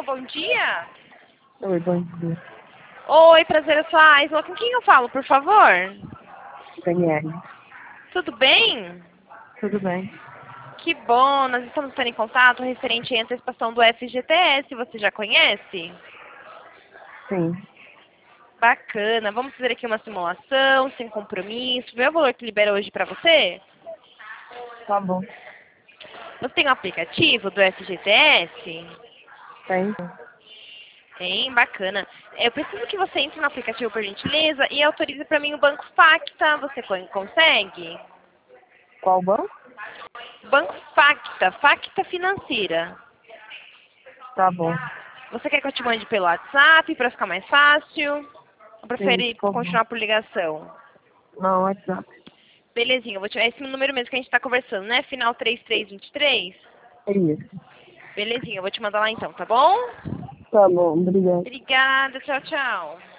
bom dia. Oi, bom dia. Oi, prazer, eu sou a Aisla. Com quem eu falo, por favor? Daniele. Tudo bem? Tudo bem? Que bom, nós estamos tendo em contato referente à antecipação do FGTS. Você já conhece? Sim. Bacana. Vamos fazer aqui uma simulação, sem compromisso. Vê o valor que libera hoje para você? Tá bom. Você tem um aplicativo do FGTS? Tem? Tem, bacana. Eu preciso que você entre no aplicativo, por gentileza, e autorize para mim o Banco Facta. Você consegue? Qual banco? Banco Facta, Facta Financeira. Tá bom. Você quer que eu te mande pelo WhatsApp para ficar mais fácil? Ou Sim, prefere por favor. continuar por ligação? Não, WhatsApp. Belezinha, eu vou te... é esse número mesmo que a gente está conversando, né? Final 3323. É isso. Belezinha, eu vou te mandar lá então, tá bom? Tá bom, obrigado. Obrigada, tchau, tchau.